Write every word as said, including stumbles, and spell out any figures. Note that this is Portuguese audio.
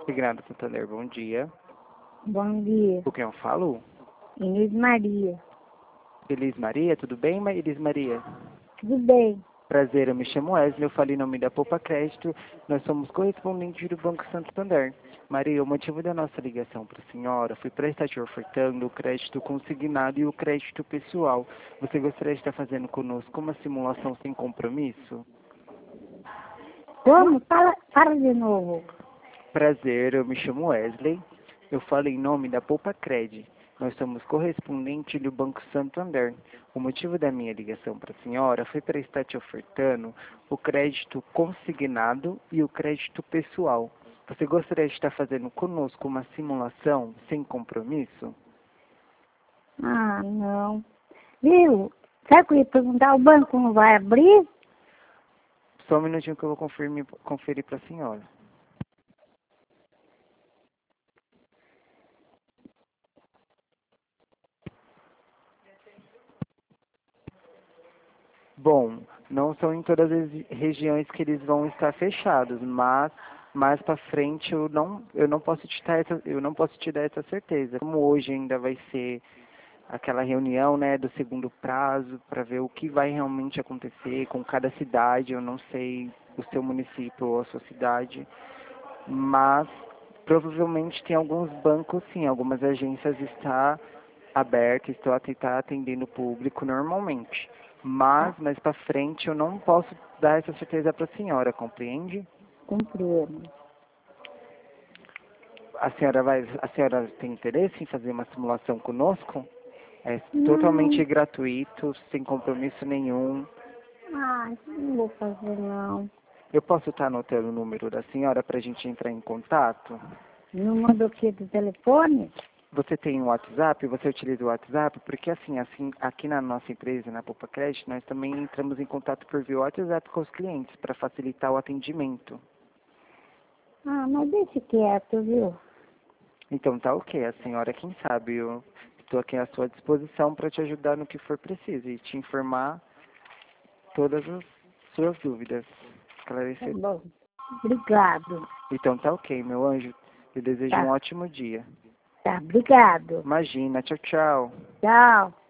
Signado Santander, bom dia. Bom dia. Com quem eu falo? Inês Maria. Elis Maria, tudo bem, Ma- Elis Maria? Tudo bem? Prazer, eu me chamo Wesley, eu falei em nome da Poupa Crédito, nós somos correspondentes do Banco Santander. Maria, o motivo da nossa ligação para a senhora foi para estar te ofertando o crédito consignado e o crédito pessoal. Você gostaria de estar fazendo conosco uma simulação sem compromisso? Como? Fala, fala de novo. Prazer, eu me chamo Wesley, eu falo em nome da Poupa Cred. Nós somos correspondente do Banco Santander. O motivo da minha ligação para a senhora foi para estar te ofertando o crédito consignado e o crédito pessoal. Você gostaria de estar fazendo conosco uma simulação sem compromisso? Ah, não. Viu? Sabe que eu ia perguntar? O banco não vai abrir? Só um minutinho que eu vou conferir, conferir para a senhora. Bom, não são em todas as regiões que eles vão estar fechados, mas mais para frente eu não, eu não posso te dar essa, eu não posso te dar essa certeza. Como hoje ainda vai ser aquela reunião, né, do segundo prazo para ver o que vai realmente acontecer com cada cidade, eu não sei o seu município ou a sua cidade, mas provavelmente tem alguns bancos sim, algumas agências está abertas, estou a tentar atendendo o público normalmente. Mas mais para frente eu não posso dar essa certeza para a senhora, compreende? Compreendo. A senhora vai, a senhora tem interesse em fazer uma simulação conosco? É totalmente Não. gratuito, sem compromisso nenhum. Ah, não vou fazer não. Eu posso estar anotando o número da senhora para a gente entrar em contato? Número do que? Do telefone? Você tem o WhatsApp? Você utiliza o WhatsApp? Porque assim, assim, aqui na nossa empresa, na Poupa Crédito, nós também entramos em contato por via WhatsApp com os clientes para facilitar o atendimento. Ah, mas deixa quieto, viu? Então tá ok, a senhora quem sabe, eu estou aqui à sua disposição para te ajudar no que for preciso e te informar todas as suas dúvidas, Tá esclarecer. bom. Obrigado. Então tá ok, meu anjo. Eu desejo um Tá, ótimo dia. tá. Obrigado. Imagina, tchau, tchau. Tchau.